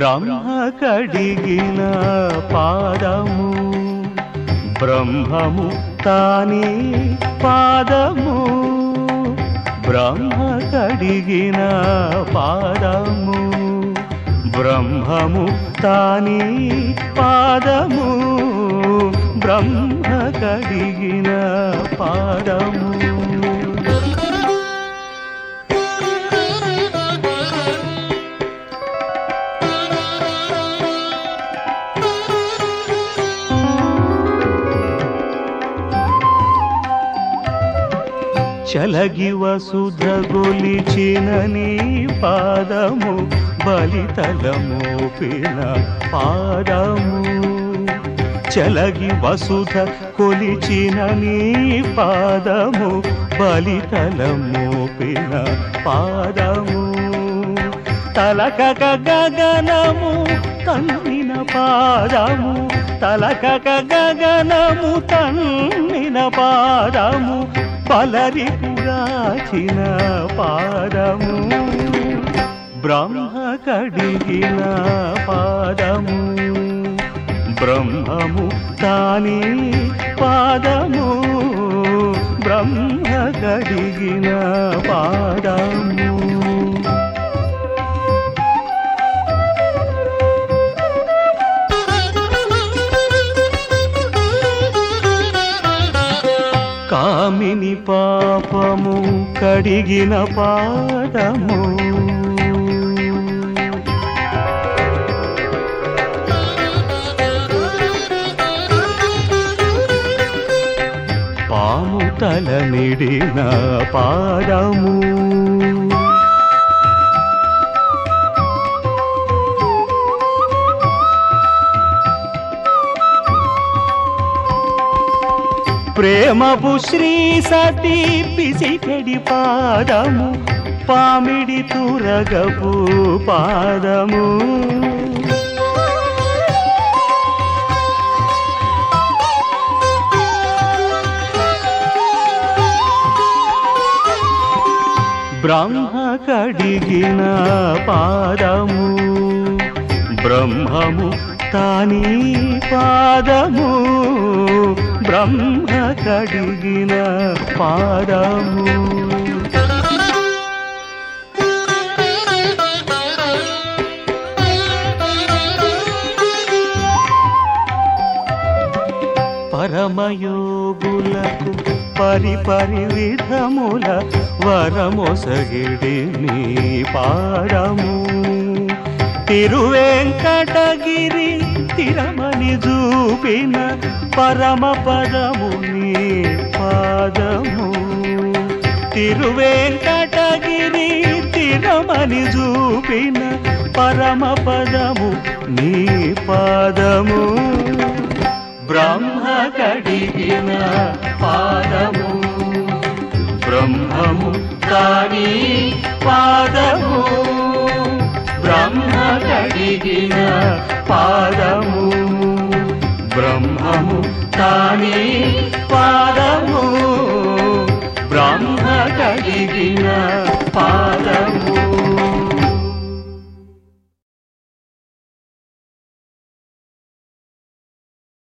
బ్రహ్మ కడిగిన పాదము బ్రహ్మము తానే పాదము బ్రహ్మ కడిగిన పాదము బ్రహ్మము తానే పాదము బ్రహ్మ కడిగిన పాదము చలగి వసుధ గొలిచిన నీ పాదము బలితలమోపిన పాదము చలగి వసుధ కొలిచిన నీ పాదము బలితలమోపిన పాదము తలకక గగనము తన్నిన పాదము తలకక గగనము తన్నిన పాదము పలరిపుగాచిన పాదము బ్రహ్మ కడిగిన పాదము బ్రహ్మము తానే పాదము బ్రహ్మ కడిగిన పాదము కామిని పాపము కడిగిన పాదము పాము తల నిడిన పాదము ప్రేమపు శ్రీ సతీ పిసికెడి పాదము పామిడి తురగపు పాదము బ్రహ్మ కడిగిన పాదము బ్రహ్మము తానే పాదము బ్రహ్మ కడిగిన పాదము పరమయోగులకు పరిపరి విధముల వరమొసగిడి నీ పాదము తిరువేంకటగిరి తిరమని చూపిన పరమ పదము నీ పాదము తిరువేంకటగిరి తిరమని చూపిన పరమ పదము నీ పాదము బ్రహ్మ కడిగిన పాదము బ్రహ్మము తానే పాదము బ్రహ్మ కడిగిన పాదము బ్రహ్మము తానే పాదము బ్రహ్మ కడిగిన పాదము